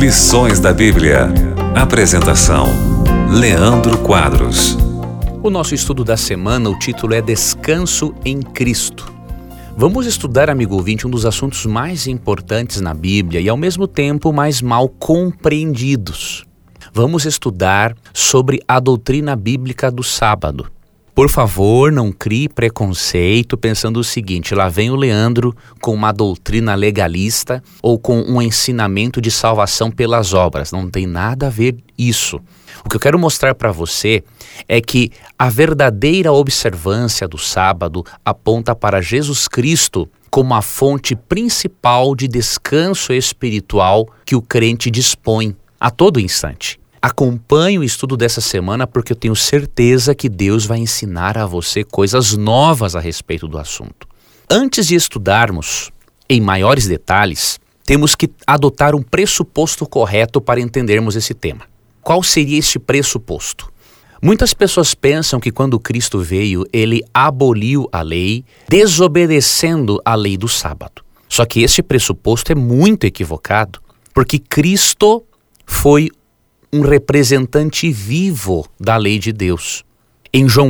Lições da Bíblia. Apresentação: Leandro Quadros. O nosso estudo da semana, o título é Descanso em Cristo. Vamos estudar, amigo ouvinte, um dos assuntos mais importantes na Bíblia e ao mesmo tempo mais mal compreendidos. Vamos estudar sobre a doutrina bíblica do sábado. Por favor, não crie preconceito pensando o seguinte: lá vem o Leandro com uma doutrina legalista ou com um ensinamento de salvação pelas obras. Não tem nada a ver isso. O que eu quero mostrar para você é que a verdadeira observância do sábado aponta para Jesus Cristo como a fonte principal de descanso espiritual que o crente dispõe a todo instante. Acompanhe o estudo dessa semana porque eu tenho certeza que Deus vai ensinar a você coisas novas a respeito do assunto. Antes de estudarmos em maiores detalhes, temos que adotar um pressuposto correto para entendermos esse tema. Qual seria este pressuposto? Muitas pessoas pensam que quando Cristo veio, ele aboliu a lei, desobedecendo a lei do sábado. Só que este pressuposto é muito equivocado, porque Cristo foi um representante vivo da lei de Deus. Em João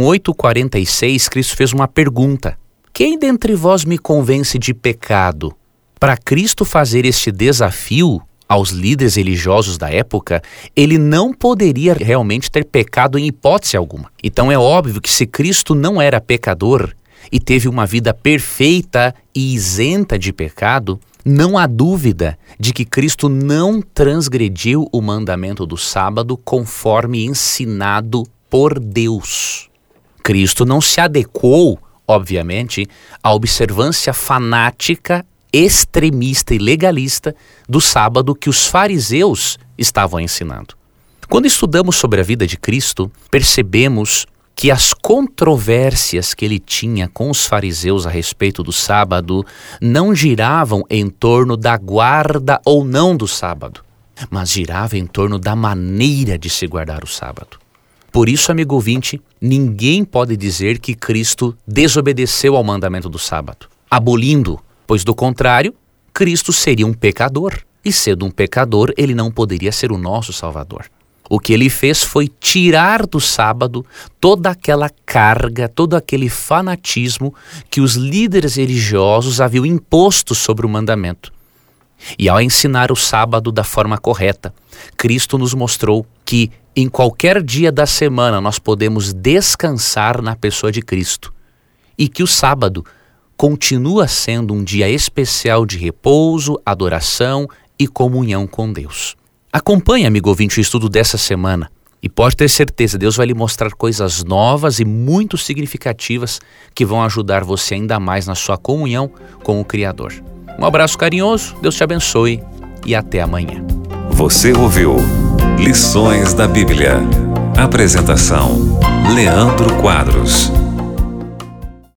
8,46, Cristo fez uma pergunta: quem dentre vós me convence de pecado? Para Cristo fazer este desafio aos líderes religiosos da época, ele não poderia realmente ter pecado em hipótese alguma. Então é óbvio que se Cristo não era pecador e teve uma vida perfeita e isenta de pecado, não há dúvida de que Cristo não transgrediu o mandamento do sábado conforme ensinado por Deus. Cristo não se adequou, obviamente, à observância fanática, extremista e legalista do sábado que os fariseus estavam ensinando. Quando estudamos sobre a vida de Cristo, percebemos que as controvérsias que ele tinha com os fariseus a respeito do sábado não giravam em torno da guarda ou não do sábado, mas girava em torno da maneira de se guardar o sábado. Por isso, amigo ouvinte, ninguém pode dizer que Cristo desobedeceu ao mandamento do sábado, abolindo, pois do contrário, Cristo seria um pecador, e sendo um pecador, ele não poderia ser o nosso Salvador. O que ele fez foi tirar do sábado toda aquela carga, todo aquele fanatismo que os líderes religiosos haviam imposto sobre o mandamento. E ao ensinar o sábado da forma correta, Cristo nos mostrou que em qualquer dia da semana nós podemos descansar na pessoa de Cristo e que o sábado continua sendo um dia especial de repouso, adoração e comunhão com Deus. Acompanhe, amigo ouvinte, o estudo dessa semana e pode ter certeza, Deus vai lhe mostrar coisas novas e muito significativas que vão ajudar você ainda mais na sua comunhão com o Criador. Um abraço carinhoso, Deus te abençoe e até amanhã. Você ouviu Lições da Bíblia. Apresentação: Leandro Quadros.